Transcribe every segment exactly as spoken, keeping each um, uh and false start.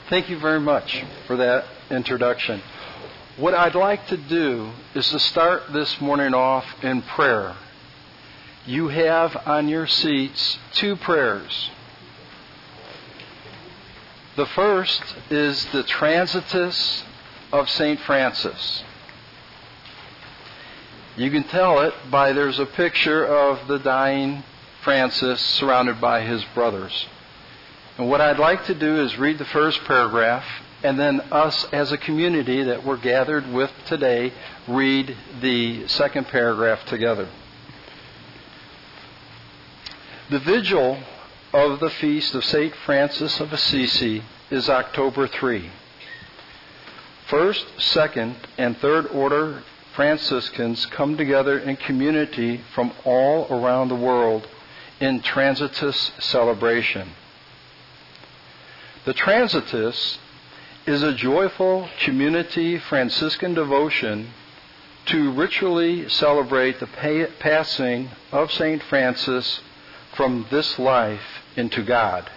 Thank you very much for that introduction. What I'd like to do is to start this morning off in prayer. You have on your seats two prayers. The first is the Transitus of Saint Francis. You can tell it by there's a picture of the dying Francis surrounded by his brothers. And what I'd like to do is read the first paragraph, and then us as a community that we're gathered with today read the second paragraph together. The vigil of the feast of Saint Francis of Assisi is October third. First, second, and third order Franciscans come together in community from all around the world in Transitus celebration. The Transitus is a joyful community Franciscan devotion to ritually celebrate the pa- passing of Saint Francis from this life into God.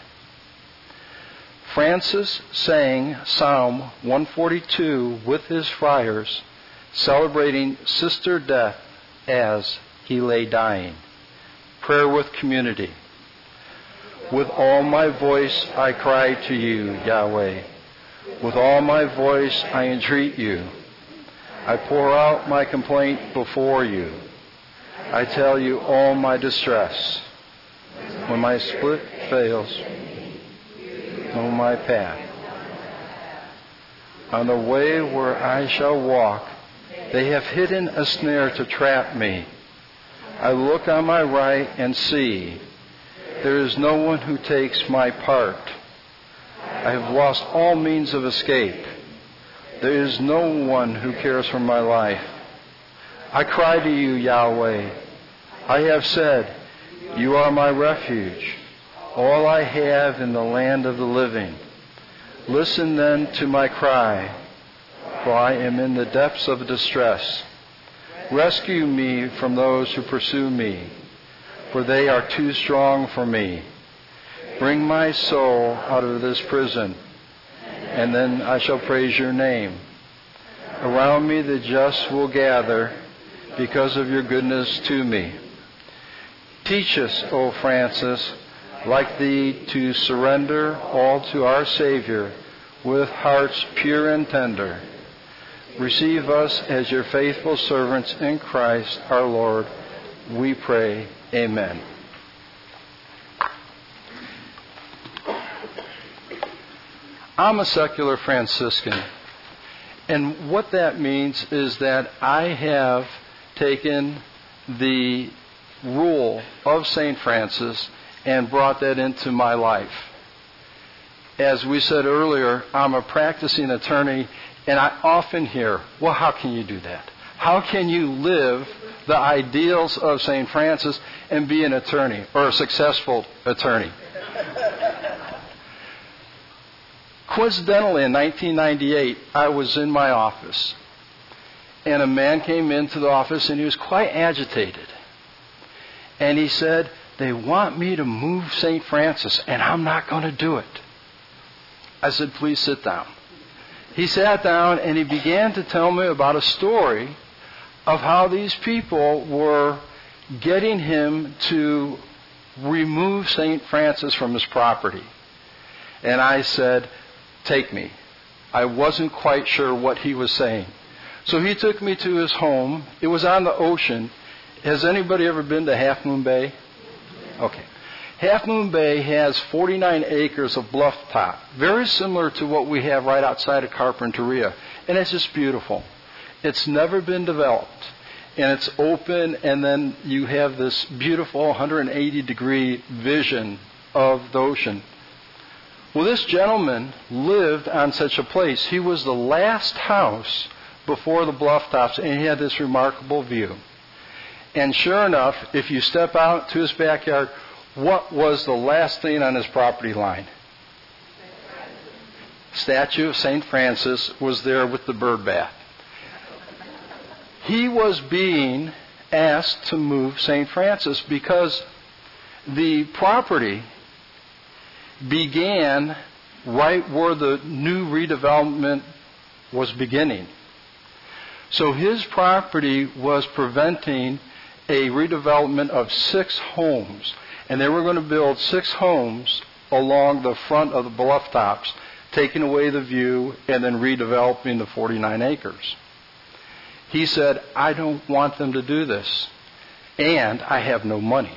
Francis sang Psalm one forty-two with his friars, celebrating sister death as he lay dying. Prayer with community. With all my voice I cry to you, Yahweh. With all my voice I entreat you. I pour out my complaint before you. I tell you all my distress. When my split fails, know my path. On the way where I shall walk, they have hidden a snare to trap me. I look on my right and see, there is no one who takes my part. I have lost all means of escape. There is no one who cares for my life. I cry to you, Yahweh. I have said, you are my refuge, all I have in the land of the living. Listen then to my cry, for I am in the depths of distress. Rescue me from those who pursue me, for they are too strong for me. Bring my soul out of this prison, and then I shall praise your name. Around me the just will gather because of your goodness to me. Teach us, O Francis, like thee, to surrender all to our Savior with hearts pure and tender. Receive us as your faithful servants in Christ our Lord, we pray. Amen. I'm a secular Franciscan, and what that means is that I have taken the rule of Saint Francis and brought that into my life. As we said earlier, I'm a practicing attorney, and I often hear, well, how can you do that? How can you live the ideals of Saint Francis and be an attorney, or a successful attorney? Coincidentally, in nineteen ninety-eight, I was in my office, and a man came into the office, and he was quite agitated. And he said, they want me to move Saint Francis, and I'm not going to do it. I said, please sit down. He sat down, and he began to tell me about a story of how these people were getting him to remove Saint Francis from his property. And I said, take me. I wasn't quite sure what he was saying. So he took me to his home. It was on the ocean. Has anybody ever been to Half Moon Bay? Okay. Half Moon Bay has forty-nine acres of bluff top, very similar to what we have right outside of Carpinteria. And it's just beautiful. It's never been developed. And it's open, and then you have this beautiful one hundred eighty degree vision of the ocean. Well, this gentleman lived on such a place. He was the last house before the bluff tops, and he had this remarkable view. And sure enough, if you step out to his backyard, what was the last thing on his property line? Statue of Saint Francis was there with the bird bath. He was being asked to move Saint Francis because the property began right where the new redevelopment was beginning. So his property was preventing a redevelopment of six homes. And they were going to build six homes along the front of the bluff tops, taking away the view and then redeveloping the forty-nine acres. He said, I don't want them to do this, and I have no money.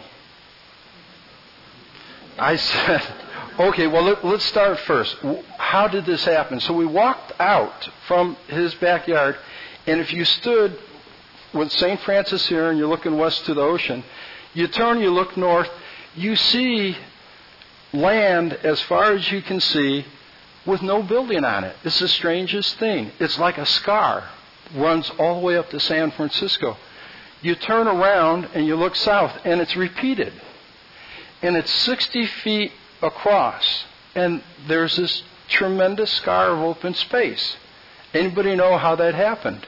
I said, okay, well, let, let's start first. How did this happen? So we walked out from his backyard, and if you stood with Saint Francis here and you're looking west to the ocean, you turn, you look north, you see land as far as you can see with no building on it. It's the strangest thing. It's like a scar. Runs all the way up to San Francisco. You turn around and you look south, and it's repeated. And it's sixty feet across. And there's this tremendous scar of open space. Anybody know how that happened?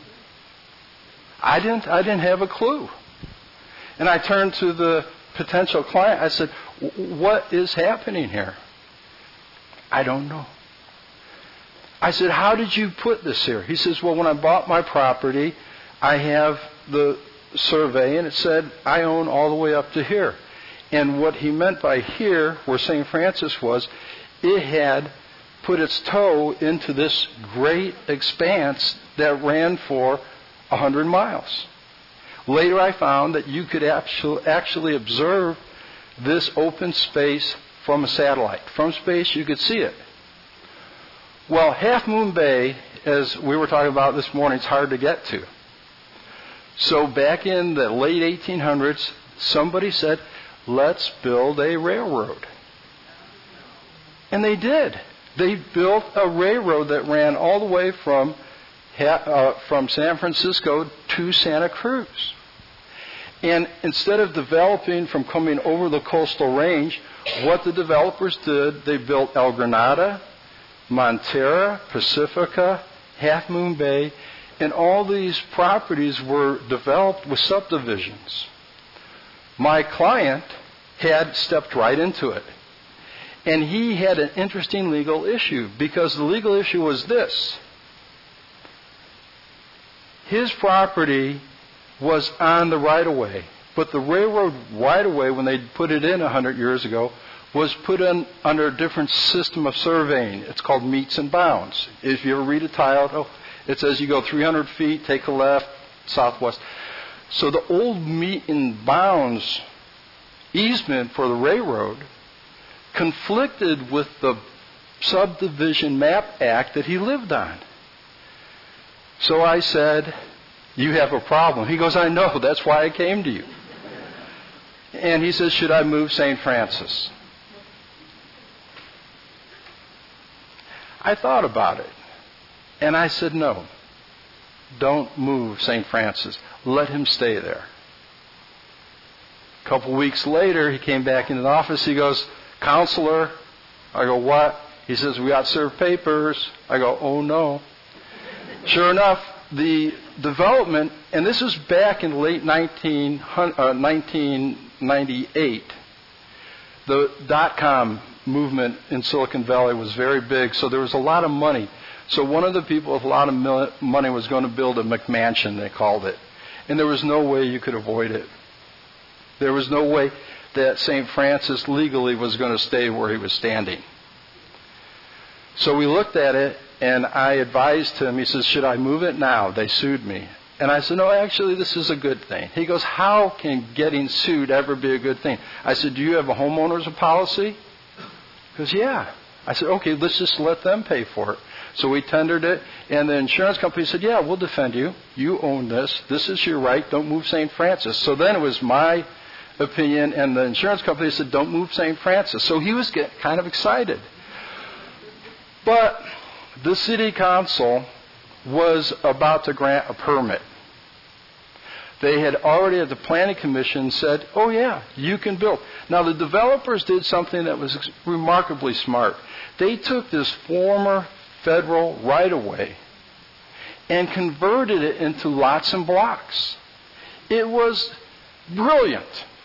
I didn't, I didn't have a clue. And I turned to the potential client. I said, what is happening here? I don't know. I said, how did you put this here? He says, well, when I bought my property, I have the survey, and it said I own all the way up to here. And what he meant by here, where Saint Francis was, it had put its toe into this great expanse that ran for one hundred miles. Later I found that you could actually observe this open space from a satellite. From space, you could see it. Well, Half Moon Bay, as we were talking about this morning, is hard to get to. So back in the late eighteen hundreds, somebody said, let's build a railroad. And they did. They built a railroad that ran all the way from, uh, from San Francisco to Santa Cruz. And instead of developing from coming over the coastal range, what the developers did, they built El Granada, Montera, Pacifica, Half Moon Bay, and all these properties were developed with subdivisions. My client had stepped right into it. And he had an interesting legal issue, because the legal issue was this. His property was on the right-of-way, but the railroad right-of-way, when they put it in one hundred years ago, was put in under a different system of surveying. It's called meets and bounds. If you ever read a title, it says you go three hundred feet, take a left, southwest. So the old meet and bounds easement for the railroad conflicted with the subdivision map act that he lived on. So I said, you have a problem. He goes, I know, that's why I came to you. And he says, should I move Saint Francis? I thought about it, and I said, no, don't move Saint Francis. Let him stay there. A couple weeks later, he came back into the office. He goes, counselor. I go, what? He says, we got served papers. I go, oh, no. Sure enough, the development, and this was back in late nineteen ninety-eight, the dot-com movement in Silicon Valley was very big, so there was a lot of money. So one of the people with a lot of money was going to build a McMansion, they called it. And there was no way you could avoid it. There was no way that Saint Francis legally was going to stay where he was standing. So we looked at it, and I advised him. He says, should I move it now? They sued me. And I said, no, actually, this is a good thing. He goes, how can getting sued ever be a good thing? I said, do you have a homeowner's policy? He goes, yeah. I said, okay, let's just let them pay for it. So we tendered it, and the insurance company said, yeah, we'll defend you. You own this. This is your right. Don't move Saint Francis. So then it was my opinion, and the insurance company said, don't move Saint Francis. So he was getting kind of excited. But the city council was about to grant a permit. They had already, at the planning commission, said, oh yeah, you can build. Now the developers did something that was remarkably smart. They took this former federal right-of-way and converted it into lots and blocks. It was brilliant.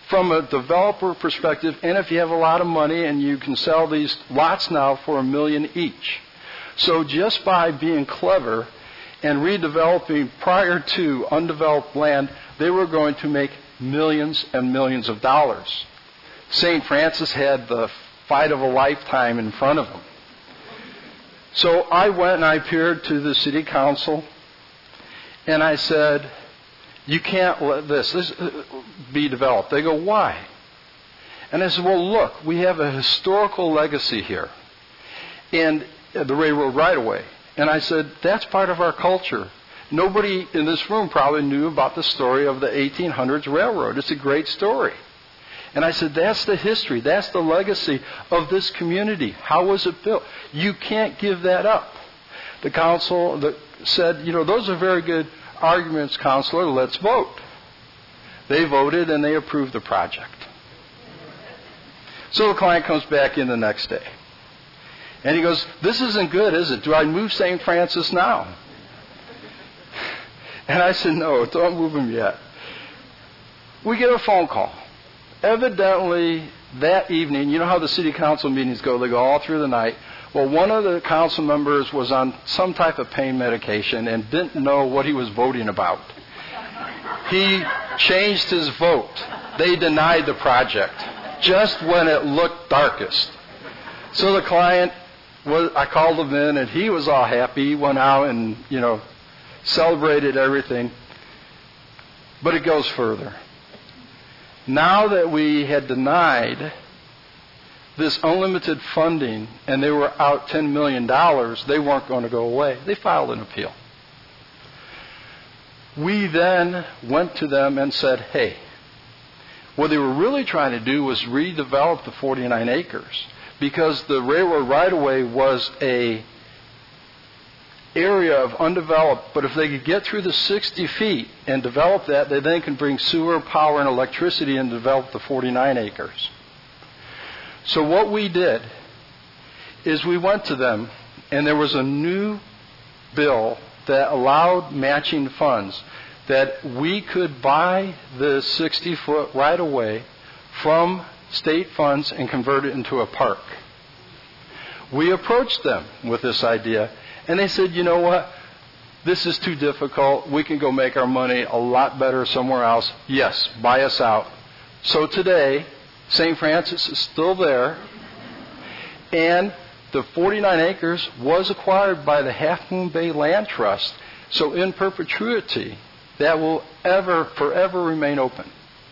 from a developer perspective, and if you have a lot of money and you can sell these lots now for a million each. So just by being clever and redeveloping prior to undeveloped land, they were going to make millions and millions of dollars. Saint Francis had the fight of a lifetime in front of him. So I went and I appeared to the city council, and I said, you can't let this, this be developed. They go, why? And I said, well, look, we have a historical legacy here. And the railroad right-of-way. And I said, that's part of our culture. Nobody in this room probably knew about the story of the eighteen hundreds railroad. It's a great story. And I said, that's the history. That's the legacy of this community. How was it built? You can't give that up. The council the, said, you know, those are very good arguments, Counselor. Let's vote. They voted and they approved the project. So the client comes back in the next day. And he goes, this isn't good, is it? Do I move Saint Francis now? And I said, no, don't move him yet. We get a phone call. Evidently, that evening, you know how the city council meetings go, they go all through the night. Well, one of the council members was on some type of pain medication and didn't know what he was voting about. He changed his vote. They denied the project just when it looked darkest. So the client, was, I called him in, and he was all happy. He went out and, you know, celebrated everything. But it goes further. Now that we had denied this unlimited funding and they were out ten million dollars, they weren't going to go away. They filed an appeal. We then went to them and said, hey, what they were really trying to do was redevelop the forty-nine acres because the railroad right-of-way was a area of undeveloped, but if they could get through the sixty feet and develop that, they then can bring sewer, power, and electricity and develop the forty-nine acres. So what we did is we went to them, and there was a new bill that allowed matching funds, that we could buy the sixty-foot right-of-way from state funds and convert it into a park. We approached them with this idea, and they said, you know what, this is too difficult. We can go make our money a lot better somewhere else. Yes, buy us out. So today, Saint Francis is still there, and the forty-nine acres was acquired by the Half Moon Bay Land Trust. So in perpetuity, that will ever, forever remain open.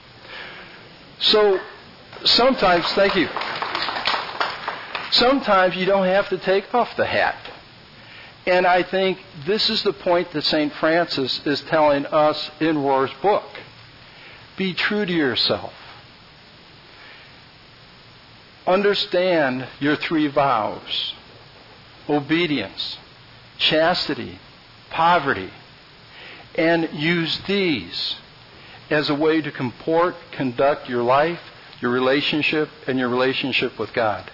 So sometimes, thank you, sometimes you don't have to take off the hat. And I think this is the point that Saint Francis is telling us in Rohr's book. Be true to yourself. Understand your three vows: obedience, chastity, poverty, and use these as a way to comport, conduct your life, your relationship, and your relationship with God.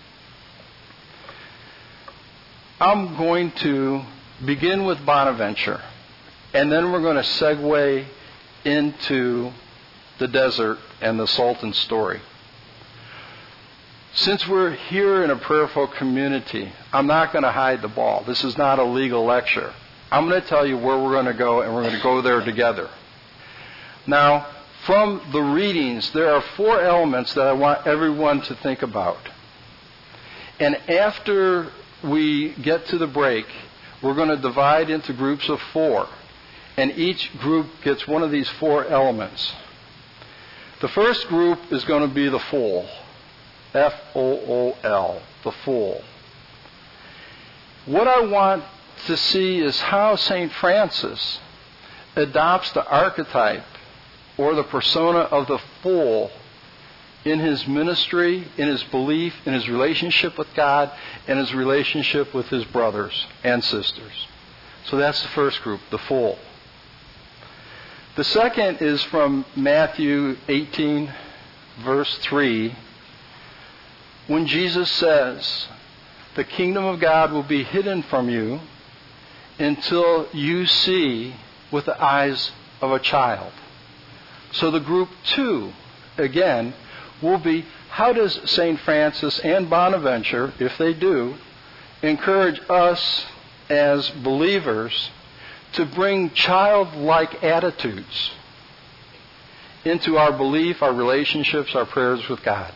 I'm going to begin with Bonaventure, and then we're going to segue into the desert and the Sultan story. Since we're here in a prayerful community, I'm not going to hide the ball. This is not a legal lecture. I'm going to tell you where we're going to go, and we're going to go there together. Now, from the readings, there are four elements that I want everyone to think about. And after we get to the break, we're going to divide into groups of four. And each group gets one of these four elements. The first group is going to be the fool. F O O L, the fool. What I want to see is how Saint Francis adopts the archetype or the persona of the fool in his ministry, in his belief, in his relationship with God, and his relationship with his brothers and sisters. So that's the first group, the fool. The second is from Matthew eighteen, verse three, when Jesus says, the kingdom of God will be hidden from you until you see with the eyes of a child. So the group two again, will be, how does Saint Francis and Bonaventure, if they do, encourage us as believers to bring childlike attitudes into our belief, our relationships, our prayers with God.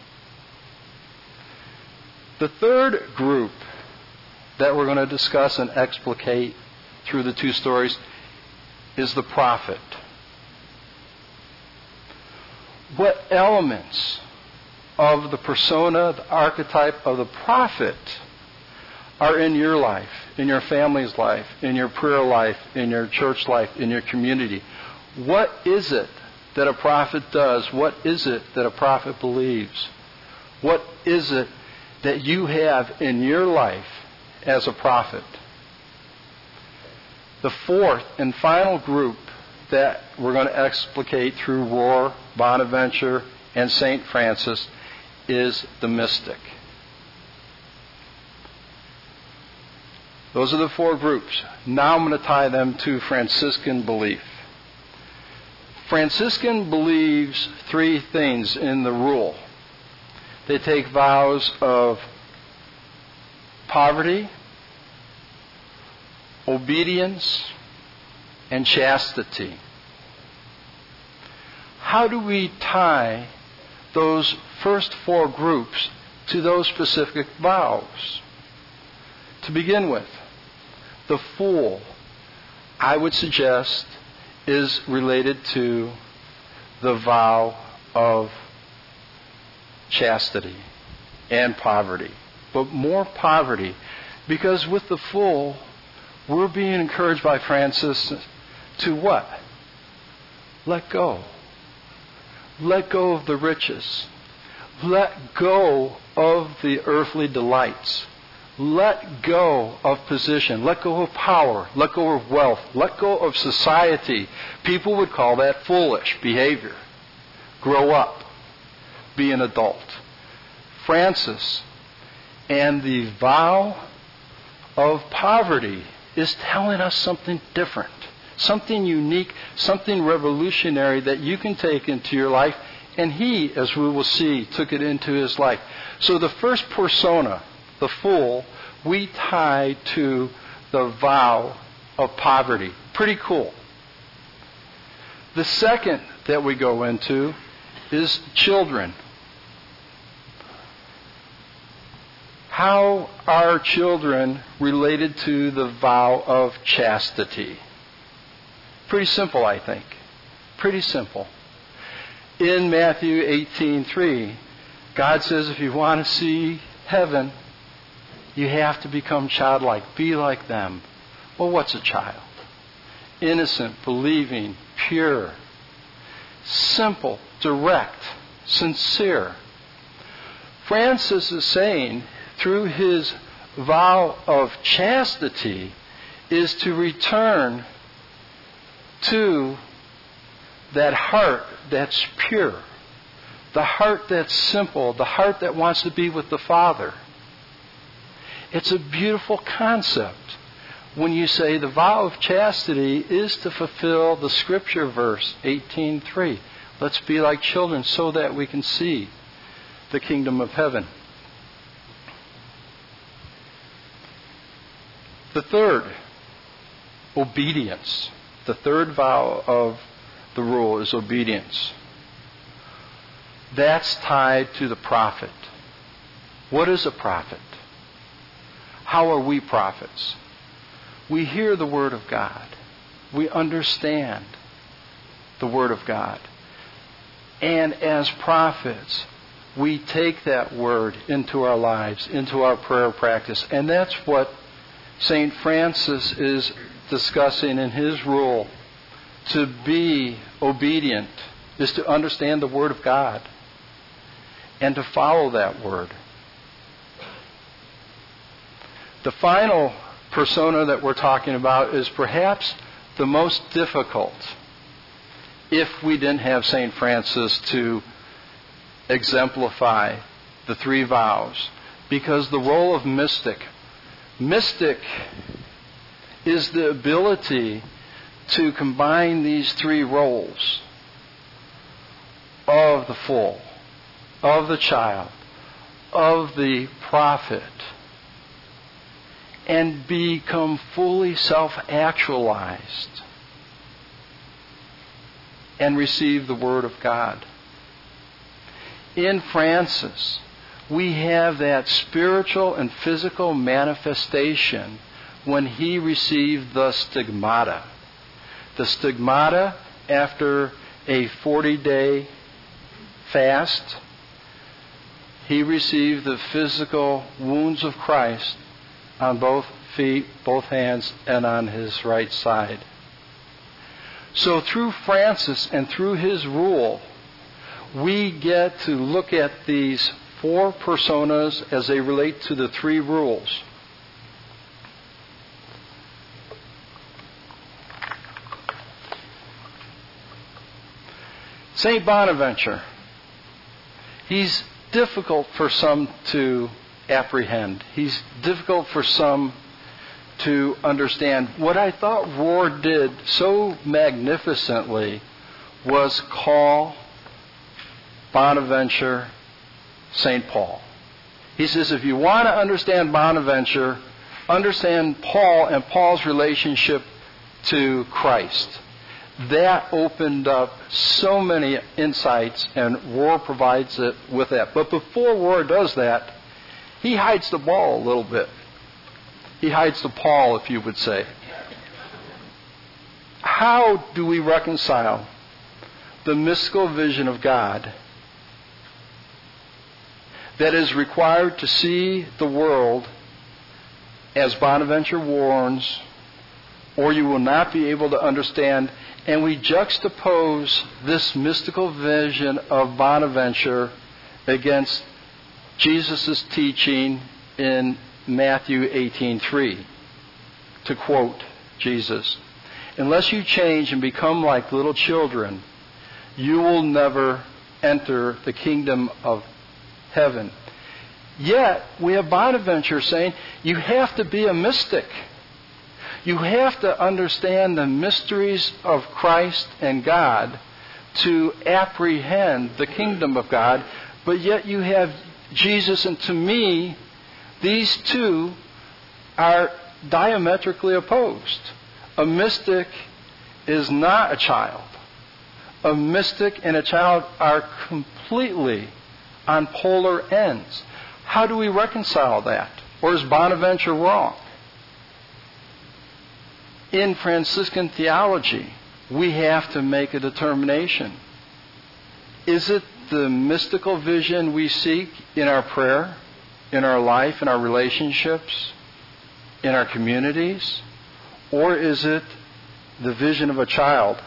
The third group that we're going to discuss and explicate through the two stories is the prophet. What elements of the persona, the archetype of the prophet are in your life, in your family's life, in your prayer life, in your church life, in your community? What is it that a prophet does? What is it that a prophet believes? What is it that you have in your life as a prophet? The fourth and final group that we're going to explicate through Rohr, Bonaventure, and Saint Francis is the mystic. Those are the four groups. Now I'm going to tie them to Franciscan belief. Franciscan believes three things in the rule. They take vows of poverty, obedience, and chastity. How do we tie those first four groups to those specific vows? To begin with, the Fool, I would suggest, is related to the vow of chastity and poverty. But more poverty, because with the Fool, we're being encouraged by Francis to what? Let go. Let go of the riches. Let go of the earthly delights. Let go of position. Let go of power. Let go of wealth. Let go of society. People would call that foolish behavior. Grow up. Be an adult. Francis and the vow of poverty is telling us something different, something unique, something revolutionary that you can take into your life. And he, as we will see, took it into his life. So the first persona, the Fool, we tie to the vow of poverty. Pretty cool. The second that we go into is children. How are children related to the vow of chastity? Pretty simple, I think. Pretty simple. In Matthew eighteen three, God says if you want to see heaven, you have to become childlike. Be like them. Well, what's a child? Innocent, believing, pure, simple, direct, sincere. Francis is saying, through his vow of chastity, is to return to that heart that's pure, the heart that's simple, the heart that wants to be with the Father. It's a beautiful concept when you say the vow of chastity is to fulfill the scripture verse eighteen three. Let's be like children so that we can see the kingdom of heaven. The third, obedience. The third vow of the rule is obedience. That's tied to the prophet. What is a prophet? How are we prophets? We hear the Word of God. We understand the Word of God. And as prophets, we take that Word into our lives, into our prayer practice. And that's what Saint Francis is discussing in his rule. To be obedient is to understand the Word of God and to follow that Word. The final persona that we're talking about is perhaps the most difficult if we didn't have Saint Francis to exemplify the three vows. Because the role of mystic, mystic is the ability to combine these three roles of of the fool, of the child, of the prophet, and become fully self-actualized and receive the Word of God. In Francis, we have that spiritual and physical manifestation when he received the stigmata. The stigmata after a forty-day fast, he received the physical wounds of Christ on both feet, both hands, and on his right side. So through Francis and through his rule, we get to look at these four personas as they relate to the three rules. Saint Bonaventure, he's difficult for some to apprehend. He's difficult for some to understand. What I thought Rohr did so magnificently was call Bonaventure Saint Paul. He says, if you want to understand Bonaventure, understand Paul and Paul's relationship to Christ. That opened up so many insights, and Rohr provides it with that. But before Rohr does that, he hides the ball a little bit. He hides the Paul, if you would say. How do we reconcile the mystical vision of God that is required to see the world as Bonaventure warns, or you will not be able to understand? And we juxtapose this mystical vision of Bonaventure against Jesus' teaching in Matthew eighteen three. To quote Jesus, "Unless you change and become like little children, you will never enter the kingdom of heaven." Yet, we have Bonaventure saying, you have to be a mystic. You have to understand the mysteries of Christ and God to apprehend the kingdom of God. But yet you have Jesus, and to me, these two are diametrically opposed. A mystic is not a child. A mystic and a child are completely on polar ends. How do we reconcile that? Or is Bonaventure wrong? In Franciscan theology, we have to make a determination. Is it the mystical vision we seek in our prayer, in our life, in our relationships, in our communities? Or is it the vision of a child?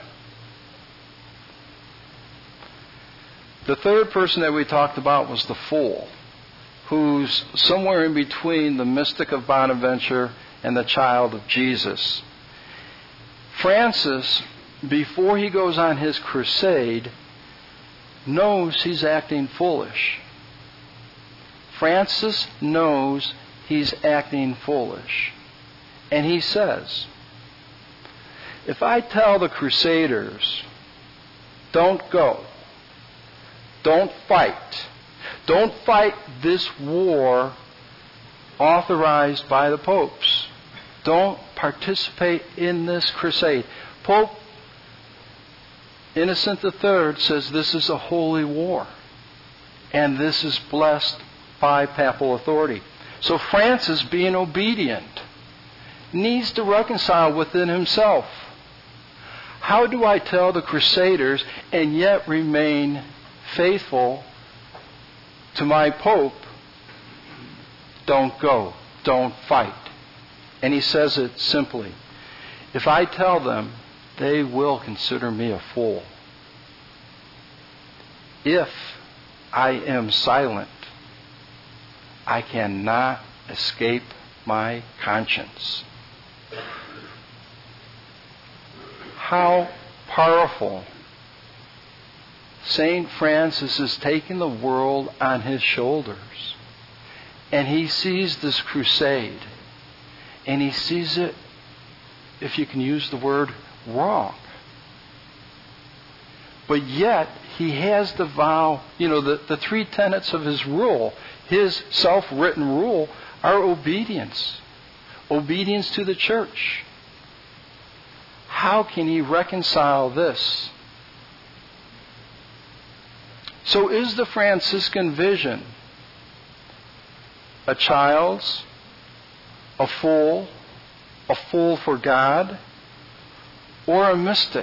The third person that we talked about was the fool, who's somewhere in between the mystic of Bonaventure and the child of Jesus. Francis, before he goes on his crusade, knows he's acting foolish. Francis knows he's acting foolish. And he says, if I tell the Crusaders, don't go, don't fight, don't fight this war authorized by the popes, don't participate in this crusade. Pope Innocent the Third says this is a holy war, and this is blessed by papal authority. So Francis, being obedient, needs to reconcile within himself. How do I tell the Crusaders and yet remain faithful to my Pope? Don't go, don't fight. And he says it simply. If I tell them, they will consider me a fool. If I am silent, I cannot escape my conscience. How powerful. Saint Francis is taking the world on his shoulders. And he sees this crusade. And he sees it, if you can use the word, wrong. But yet, he has the vow, you know, the, the three tenets of his rule, his self-written rule, are obedience. Obedience to the church. How can he reconcile this? So is the Franciscan vision a child's, a fool, a fool for God, or a mystic?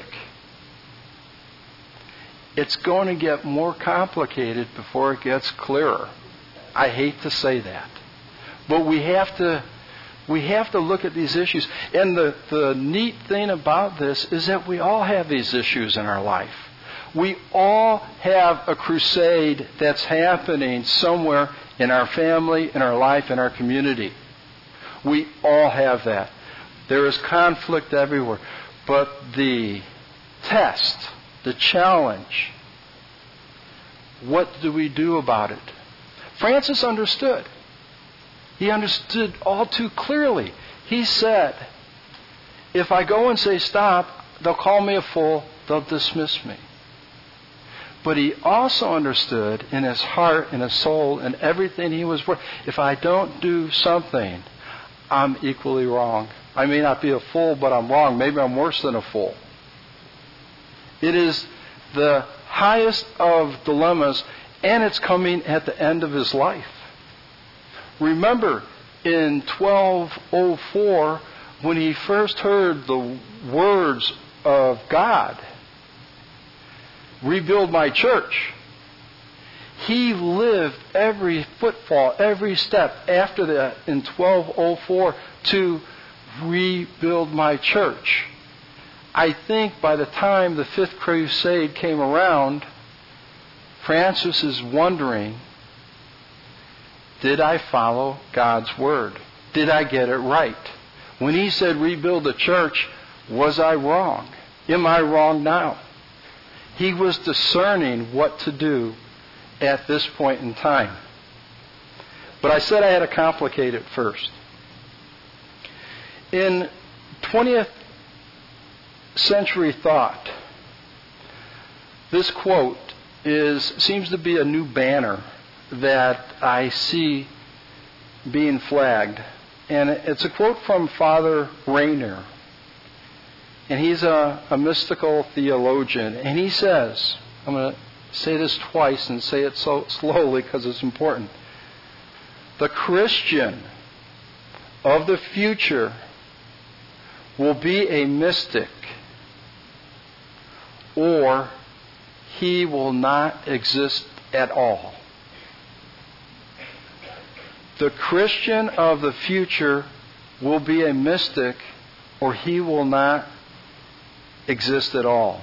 It's going to get more complicated before it gets clearer. I hate to say that. But we have to we have to look at these issues. And the, the neat thing about this is that we all have these issues in our life. We all have a crusade that's happening somewhere in our family, in our life, in our community. We all have that. There is conflict everywhere. But the test, the challenge, what do we do about it? Francis understood. He understood all too clearly. He said, if I go and say stop, they'll call me a fool, they'll dismiss me. But he also understood in his heart, in his soul, in everything he was worth, if I don't do something, I'm equally wrong. I may not be a fool, but I'm wrong. Maybe I'm worse than a fool. It is the highest of dilemmas, and it's coming at the end of his life. Remember, in twelve oh four, when he first heard the words of God, rebuild my church, he lived every footfall, every step after that in twelve oh four to rebuild my church. I think by the time the Fifth Crusade came around, Francis is wondering, did I follow God's word? Did I get it right? When he said rebuild the church, was I wrong? Am I wrong now? He was discerning what to do at this point in time. But I said I had to complicate it first. In twentieth century thought, this quote is seems to be a new banner that I see being flagged. And it's a quote from Father Rainer. And he's a, a mystical theologian. And he says, I'm going to say this twice and say it so slowly because it's important. The Christian of the future will be a mystic, or he will not exist at all. The Christian of the future will be a mystic, or he will not exist at all.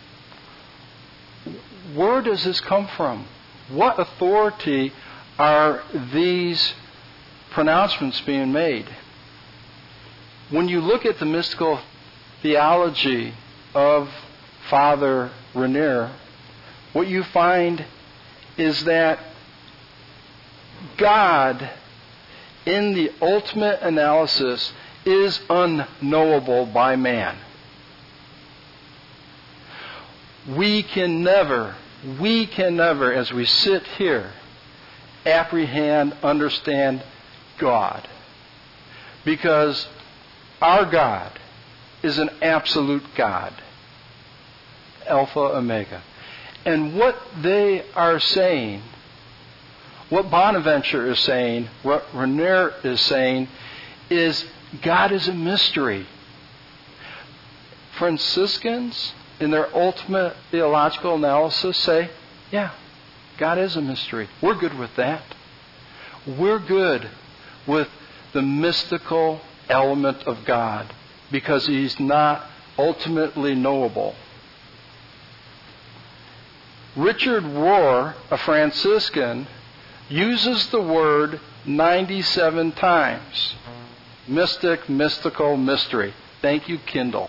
Where does this come from? What authority are these pronouncements being made? When you look at the mystical theology of Father Rainer, what you find is that God, in the ultimate analysis, is unknowable by man. We can never, we can never, as we sit here, apprehend, understand God. Because our God is an absolute God. Alpha, Omega. And what they are saying, what Bonaventure is saying, what Rainer is saying, is God is a mystery. Franciscans, in their ultimate theological analysis, say, yeah, God is a mystery. We're good with that. We're good with the mystical element of God because He's not ultimately knowable. Richard Rohr, a Franciscan, uses the word ninety-seven times. Mystic, mystical, mystery. Thank you, Kindle.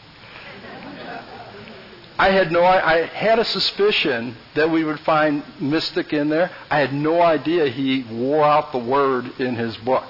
I had no, I had a suspicion that we would find mystic in there. I had no idea he wore out the word in his book.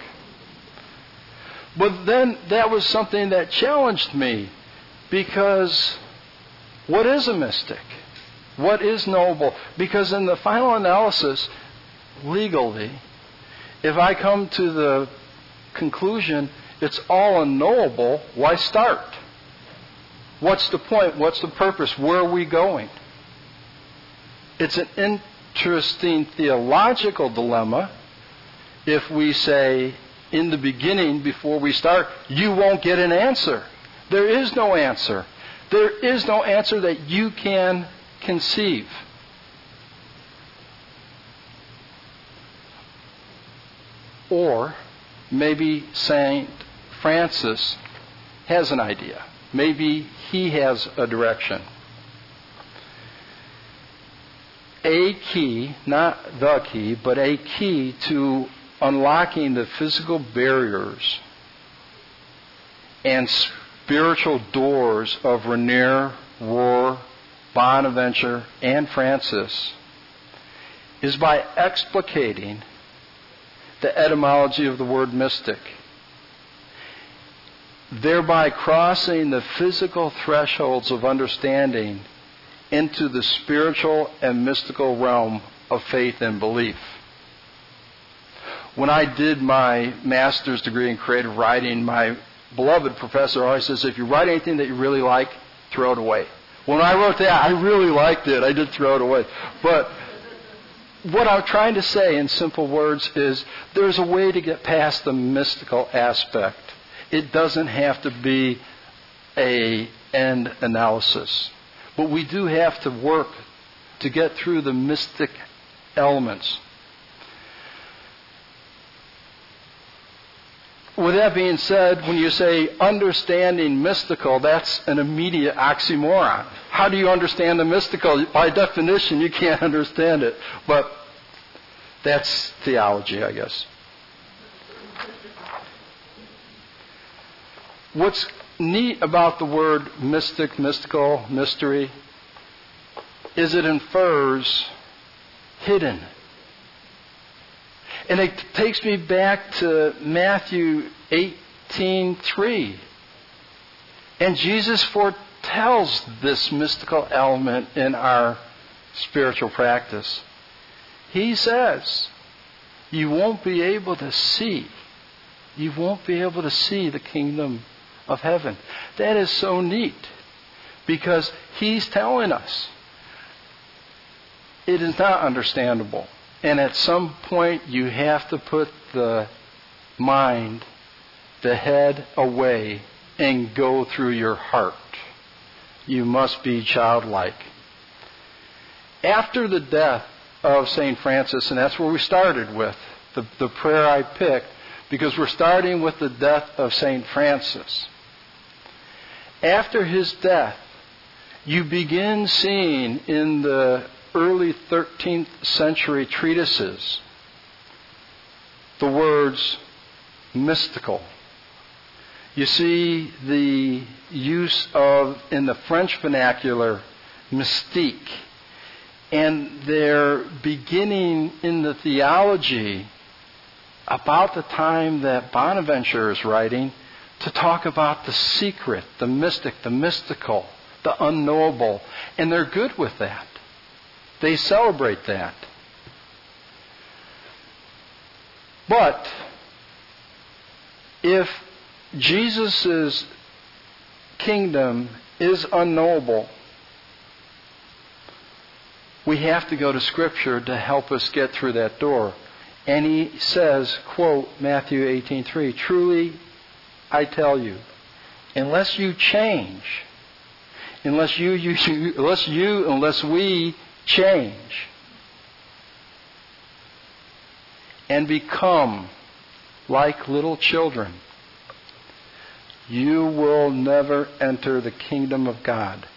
But then that was something that challenged me, because what is a mystic? What is knowable? Because in the final analysis, legally, if I come to the conclusion it's all unknowable, why start? What's the point? What's the purpose? Where are we going? It's an interesting theological dilemma if we say in the beginning, before we start, you won't get an answer. There is no answer. There is no answer that you can conceive. Or maybe Saint Francis has an idea. Maybe he has a direction. A key, not the key, but a key to unlocking the physical barriers and spiritual doors of Rainier, Rohr, Bonaventure, and Francis is by explicating the etymology of the word mystic, thereby crossing the physical thresholds of understanding into the spiritual and mystical realm of faith and belief. When I did my master's degree in creative writing, my beloved professor always says, if you write anything that you really like, throw it away. When I wrote that, I really liked it. I did throw it away. But what I'm trying to say in simple words is there's a way to get past the mystical aspect. It doesn't have to be a end analysis. But we do have to work to get through the mystic elements. With that being said, when you say understanding mystical, that's an immediate oxymoron. How do you understand the mystical? By definition, you can't understand it. But that's theology, I guess. What's neat about the word mystic, mystical, mystery, is it infers hidden. And it takes me back to Matthew eighteen three. And Jesus foretells this mystical element in our spiritual practice. He says, you won't be able to see. You won't be able to see the kingdom of heaven. That is so neat. Because he's telling us it is not understandable. And at some point, you have to put the mind, the head away and go through your heart. You must be childlike. After the death of Saint Francis, and that's where we started with, the, the prayer I picked, because we're starting with the death of Saint Francis. After his death, you begin seeing in the early thirteenth century treatises the words mystical. You see the use of, in the French vernacular, mystique. And they're beginning in the theology about the time that Bonaventure is writing to talk about the secret, the mystic, the mystical, the unknowable. And they're good with that. They celebrate that. But if Jesus' kingdom is unknowable, we have to go to Scripture to help us get through that door. And he says, quote, Matthew eighteen three, truly I tell you, unless you change, unless you, you, you unless you, unless we change and become like little children, you will never enter the kingdom of God.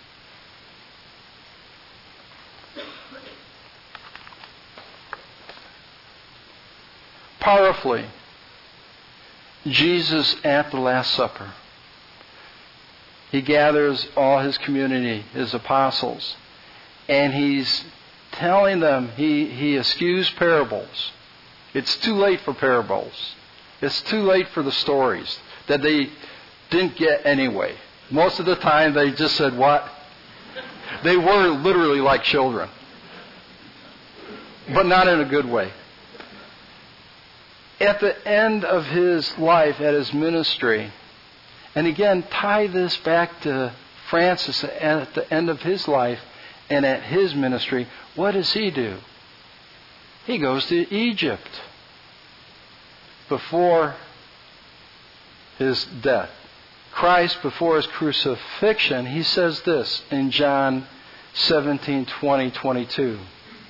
Powerfully, Jesus at the Last Supper, he gathers all his community, his apostles, and he's telling them, he, he eschews parables. It's too late for parables. It's too late for the stories that they didn't get anyway. Most of the time they just said, what? They were literally like children, but not in a good way. At the end of his life, at his ministry, and again, tie this back to Francis at the end of his life and at his ministry, what does he do? He goes to Egypt before his death. Christ, before his crucifixion, he says this in John seventeen, twenty, twenty-two.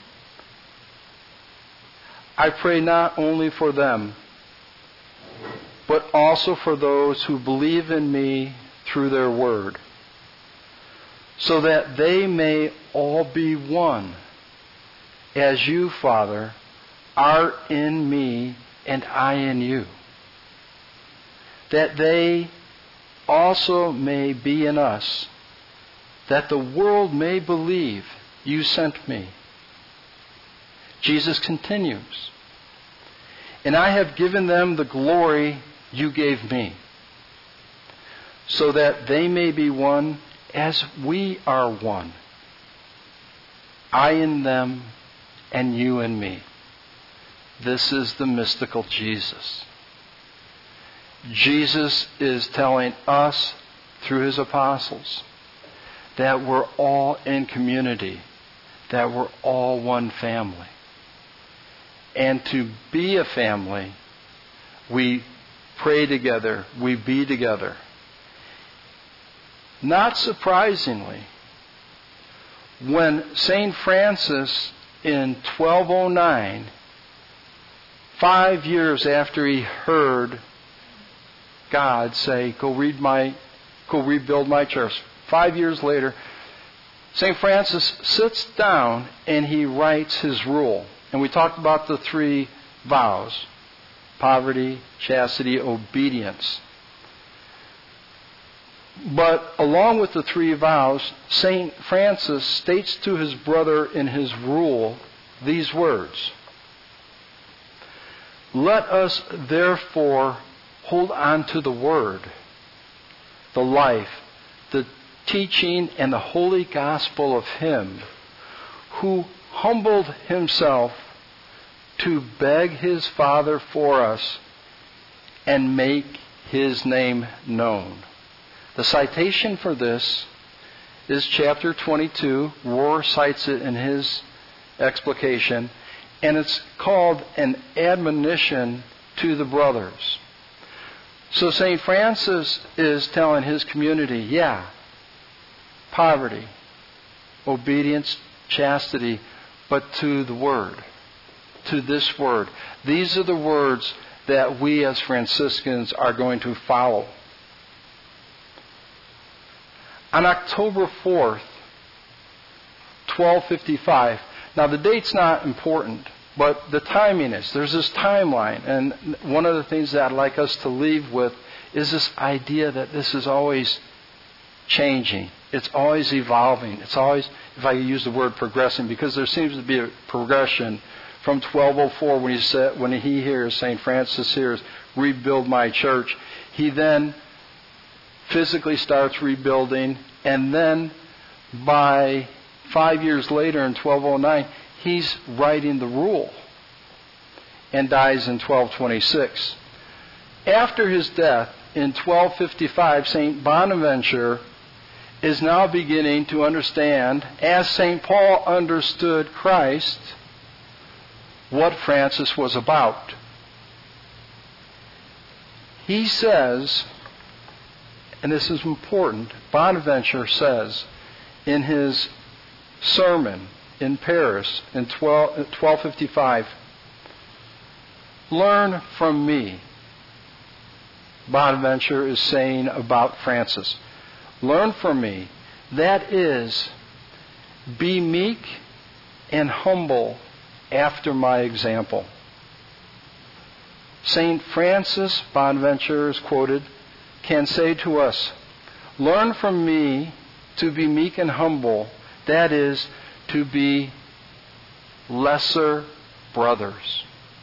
I pray not only for them, but also for those who believe in me through their word, so that they may all be one, as you, Father, are in me and I in you, that they also may be in us, that the world may believe you sent me. Jesus continues, and I have given them the glory you gave me, so that they may be one as we are one, I in them and you in me. This is the mystical Jesus. Jesus is telling us through his apostles that we're all in community, that we're all one family. And to be a family, we pray together, we be together. Not surprisingly, when Saint Francis in twelve oh nine, five years after he heard God say, go read my, go rebuild my church. Five years later, Saint Francis sits down and he writes his rule. And we talked about the three vows: poverty, chastity, obedience. But along with the three vows, Saint Francis states to his brother in his rule these words: let us therefore hold on to the word, the life, the teaching, and the holy gospel of him who humbled himself to beg his Father for us and make his name known. The citation for this is chapter twenty-two. Rohr cites it in his explication, and it's called an admonition to the brothers. So Saint Francis is telling his community, yeah, poverty, obedience, chastity, but to the Word, to this Word. These are the words that we as Franciscans are going to follow. On October fourth, twelve fifty-five, now the date's not important, but the timing is. There's this timeline, and one of the things that I'd like us to leave with is this idea that this is always changing. It's always evolving. It's always, if I use the word progressing, because there seems to be a progression from twelve oh four when he said, when he hears, Saint Francis hears, rebuild my church. He then physically starts rebuilding, and then by five years later in twelve oh nine, he's writing the rule and dies in twelve twenty-six. After his death in twelve fifty-five, Saint Bonaventure is now beginning to understand, as Saint Paul understood Christ, what Francis was about. He says, and this is important, Bonaventure says in his sermon in Paris in twelve fifty-five, learn from me. Bonaventure is saying about Francis, learn from me. That is, be meek and humble after my example. Saint Francis, Bonaventure is quoted, can say to us, learn from me to be meek and humble. That is, to be lesser brothers.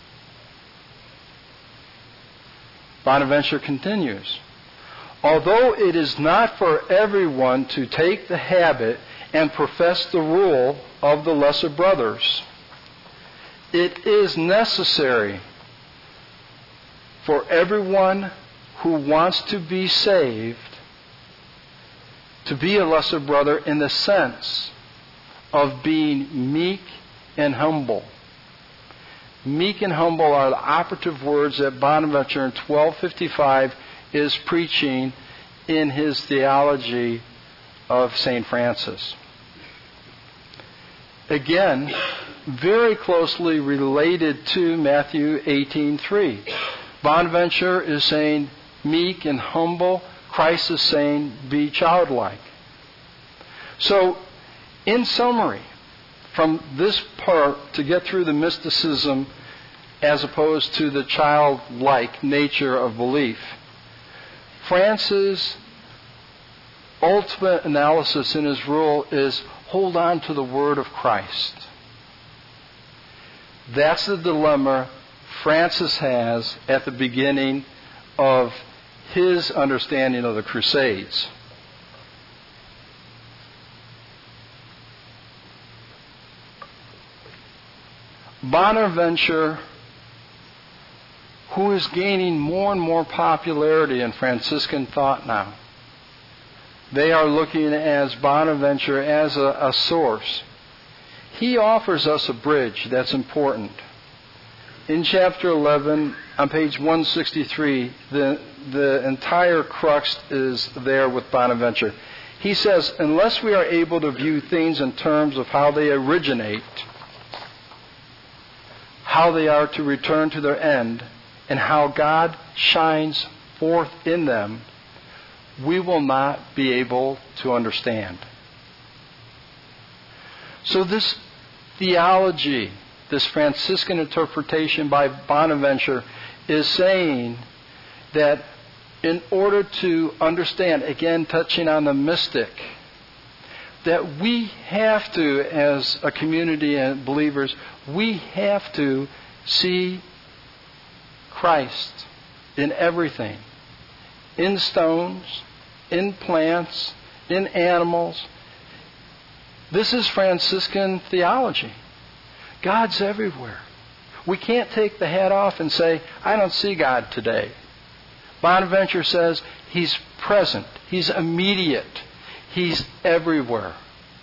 Bonaventure continues, although it is not for everyone to take the habit and profess the rule of the lesser brothers. It is necessary for everyone who wants to be saved to be a lesser brother in the sense of being meek and humble. Meek and humble are the operative words that Bonaventure in twelve fifty-five is preaching in his theology of Saint Francis. Again, very closely related to Matthew eighteen three. Bonaventure is saying meek and humble. Christ is saying be childlike. So, in summary, from this part to get through the mysticism as opposed to the childlike nature of belief, Francis' ultimate analysis in his rule is hold on to the word of Christ. That's the dilemma Francis has at the beginning of his understanding of the Crusades. Bonaventure, who is gaining more and more popularity in Franciscan thought now, they are looking at Bonaventure as a, a source. He offers us a bridge that's important. In chapter eleven, on page one sixty-three, the, the entire crux is there with Bonaventure. He says, unless we are able to view things in terms of how they originate, how they are to return to their end, and how God shines forth in them, we will not be able to understand. So this theology, this Franciscan interpretation by Bonaventure, is saying that in order to understand, again touching on the mystic, that we have to, as a community and believers, we have to see Christ in everything. In stones, in plants, in animals. This is Franciscan theology. God's everywhere. We can't take the hat off and say, I don't see God today. Bonaventure says He's present. He's immediate. He's everywhere.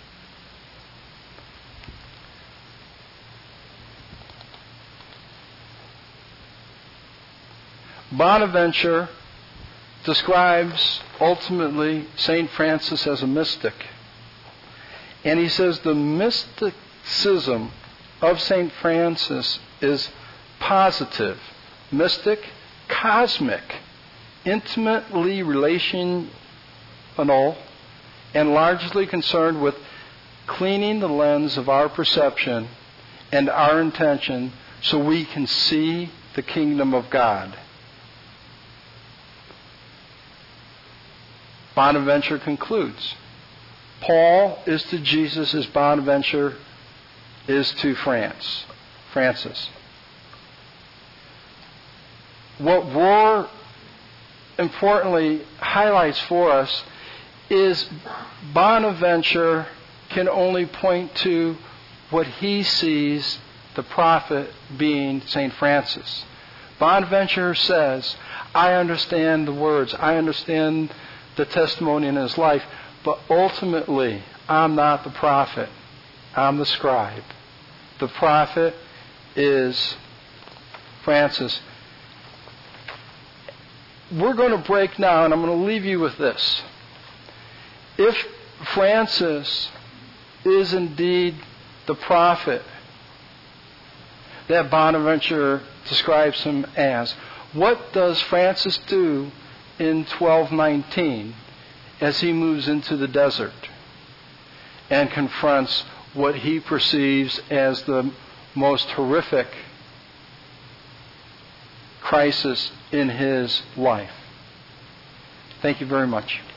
Bonaventure describes ultimately Saint Francis as a mystic. And he says the mysticism of Saint Francis is positive, mystic, cosmic, intimately relational, and largely concerned with cleaning the lens of our perception and our intention so we can see the kingdom of God. Bonaventure concludes, Paul is to Jesus as Bonaventure is to France, Francis. What Rohr importantly highlights for us is Bonaventure can only point to what he sees the prophet being Saint Francis. Bonaventure says, I understand the words, I understand the testimony in his life, but ultimately, I'm not the prophet. I'm the scribe. The prophet is Francis. We're going to break now, and I'm going to leave you with this. If Francis is indeed the prophet that Bonaventure describes him as, what does Francis do in twelve nineteen as he moves into the desert and confronts what he perceives as the most horrific crisis in his life? Thank you very much.